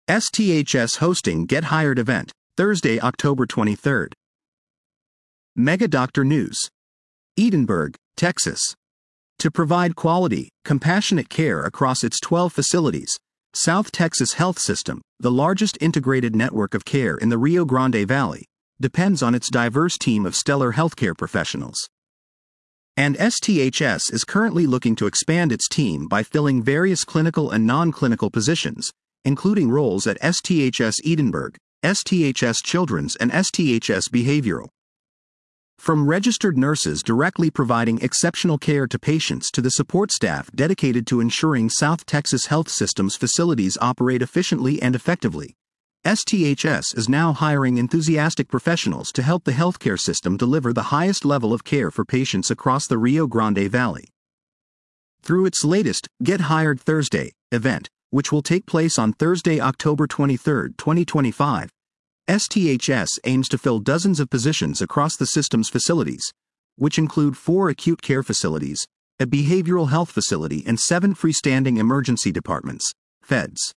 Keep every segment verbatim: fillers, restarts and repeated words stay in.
S T H S hosting Get Hired event, Thursday, October twenty-third. Mega Doctor News. Edinburgh, Texas. To provide quality, compassionate care across its twelve facilities, South Texas Health System, the largest integrated network of care in the Rio Grande Valley, depends on its diverse team of stellar healthcare professionals. And S T H S is currently looking to expand its team by filling various clinical and non-clinical positions, including roles at S T H S Edinburgh, S T H S Children's and S T H S Behavioral. From registered nurses directly providing exceptional care to patients to the support staff dedicated to ensuring South Texas Health System's facilities operate efficiently and effectively, S T H S is now hiring enthusiastic professionals to help the healthcare system deliver the highest level of care for patients across the Rio Grande Valley. Through its latest Get Hired Thursday event, which will take place on Thursday, October twenty-third, twenty twenty-five, S T H S aims to fill dozens of positions across the system's facilities, which include four acute care facilities, a behavioral health facility and seven freestanding emergency departments, F E Ds.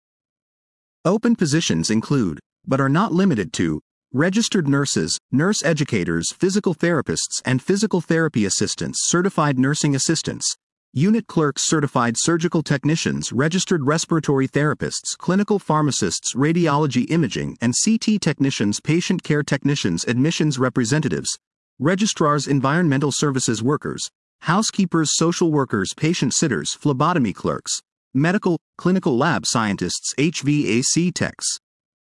Open positions include, but are not limited to, registered nurses, nurse educators, physical therapists and physical therapy assistants, certified nursing assistants, unit clerks, certified surgical technicians, registered respiratory therapists, clinical pharmacists, radiology imaging and C T technicians, patient care technicians, admissions representatives, registrars, environmental services workers, housekeepers, social workers, patient sitters, phlebotomy clerks, medical, clinical lab scientists, H V A C techs.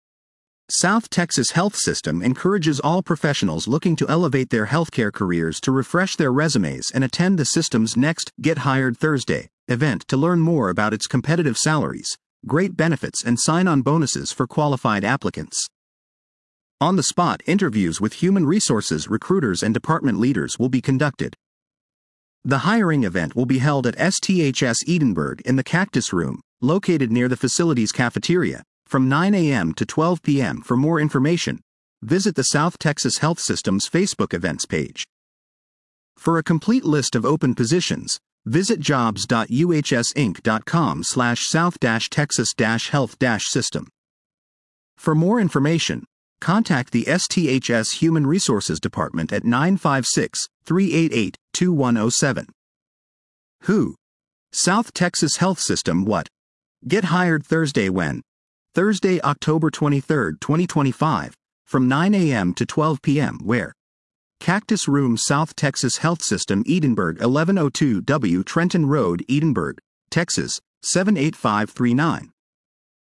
South Texas Health System encourages all professionals looking to elevate their healthcare careers to refresh their resumes and attend the system's next Get Hired Thursday event to learn more about its competitive salaries, great benefits and sign-on bonuses for qualified applicants. On-the-spot interviews with human resources recruiters and department leaders will be conducted. The hiring event will be held at S T H S Edinburgh in the Cactus Room, located near the facility's cafeteria, from nine a m to twelve p m For more information, visit the South Texas Health System's Facebook events page. For a complete list of open positions, visit jobs dot u h s inc dot com slash south texas health system. For more information, contact the S T H S Human Resources Department at nine five six, three eight eight, two one zero seven. Who? South Texas Health System. What? Get Hired Thursday. When? Thursday, October twenty-third, twenty twenty-five, from nine a m to twelve p m Where? Cactus Room, South Texas Health System, Edinburgh, eleven oh two W Trenton Road, Edinburgh, Texas, seven eight five three nine.